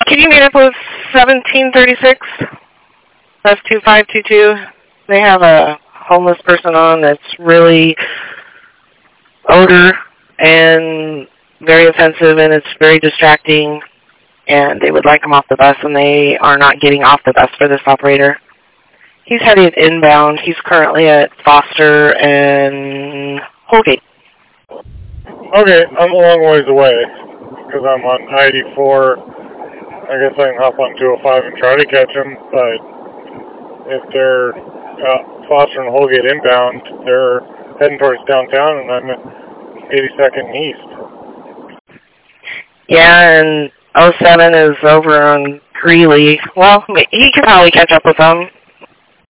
Can you meet up with 1736? That's 2522. They have a homeless person on that's really odor and very offensive, and it's very distracting, and they would like him off the bus, and they are not getting off the bus for this operator. He's headed inbound. He's currently at Foster and Holgate. Okay, I'm a long ways away because I'm on 94. I guess I can hop on 205 and try to catch him, but if they're Foster and Holgate inbound, they're heading towards downtown, and I'm at 82nd East. Yeah, and 07 is over on Greeley. Well, he could probably catch up with them.